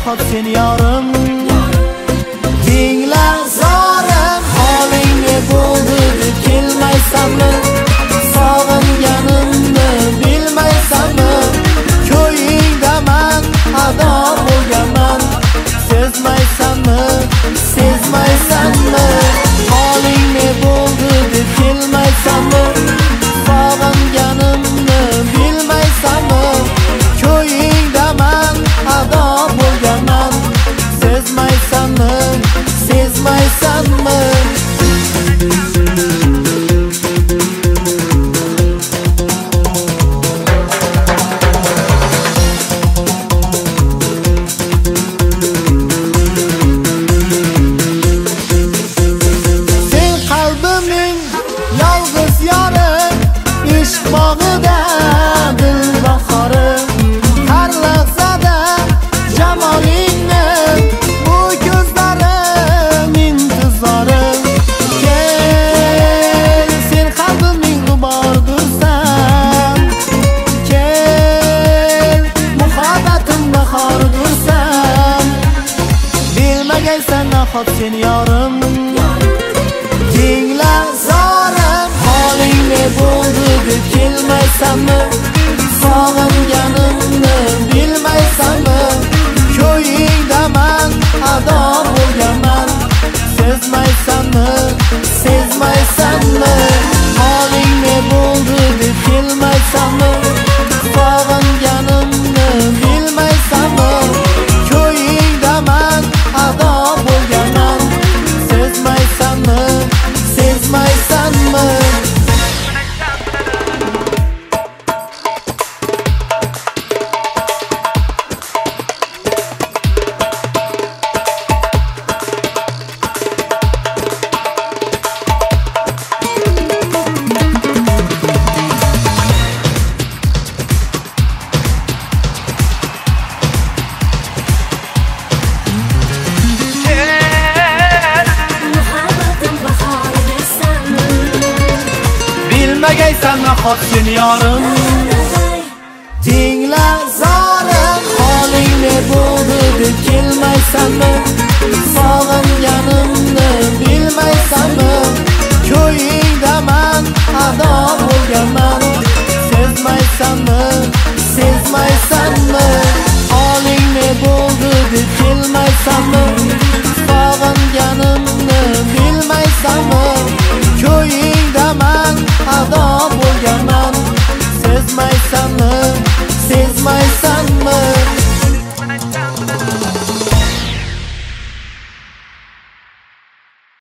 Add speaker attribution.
Speaker 1: nahot sen yorim. Tingla zorim, holing ne bo'ldi deb kelmaysanmi? Sog'inganimni bilmaysanmi? Ko'yingdaman ado bo'lganman. Sezmaysanmi? Sezmaysanmi? Holing ne bo'ldi deb kelmaysanmi? Sog'inganimni bilmaysanmi? Ko'yingdaman ado bo'lganman. Sezmaysanmi? Sezmaysanmi? Nahot sen yorim. Tingla zorim, holing ne bo'ldi deb kelmaysanmi? Sog'inganimni bilmaysanmi? Ko'yingdaman ado bo'lganman. Sezmaysanmi? Sezmaysanmi? Holing ne bo'ldi deb kelmaysanmi? Sog'inganimni bilmaysanmi? Ko'yingdaman ado bo'lganman. Sezmaysanmi? Sezmaysanmi? Bilmagaysan nahot sen yorim.